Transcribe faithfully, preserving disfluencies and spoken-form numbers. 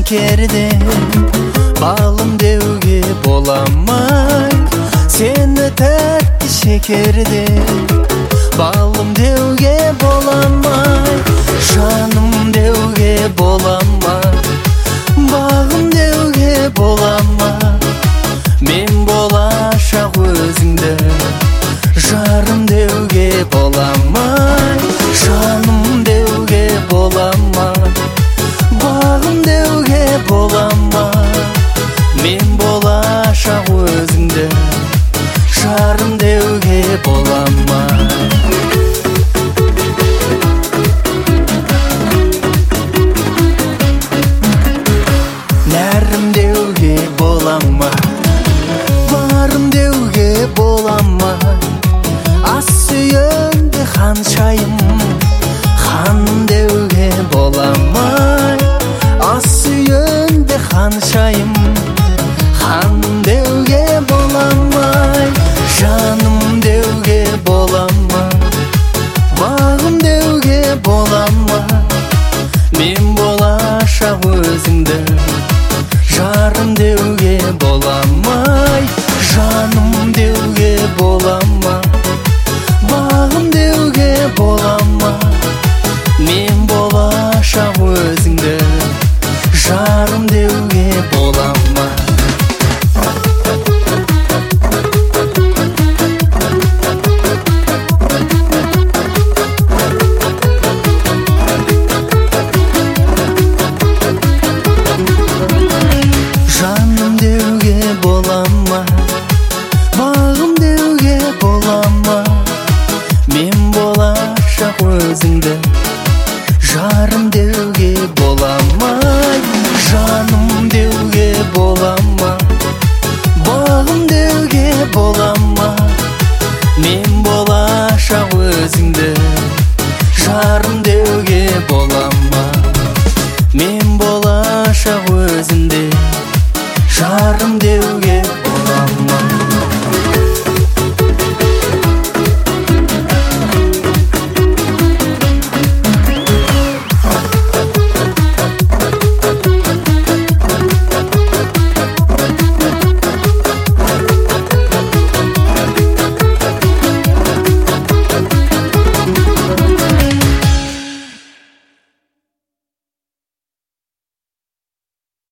шекерде балым деуге боламай, сені тәтті шекерде балым деуге боламай, жаным деуге боламай, бағым деуге боламай, мен болашақ өзіңді жарым деуге боламай, жаным деуге боламай, бағым деуге боламай, мен болашақ өзіңді жарым деуге боламай. Нәрім деуге боламай, барым деуге боламай, ас сүйенде ханшайым ханым деуге боламай, ас сүйенде ханшайым ханым деуге боламай, жаным деуге боламай, бағым деуге боламай, мен болашақ өзіңді жарым деуге боламай, жаным деуге боламай, бағым деуге боламай, мен болашақ өзіңді жарым деуге боламай. Жаным деуге боламай, бағым деуге боламай, мен болашақ өзіңді жарым деуге боламай, жаным деуге боламай, бағым деуге боламай, мен болашақ өзіңді жарым деуге боламай, мен болашақ өзіңді жарым деуге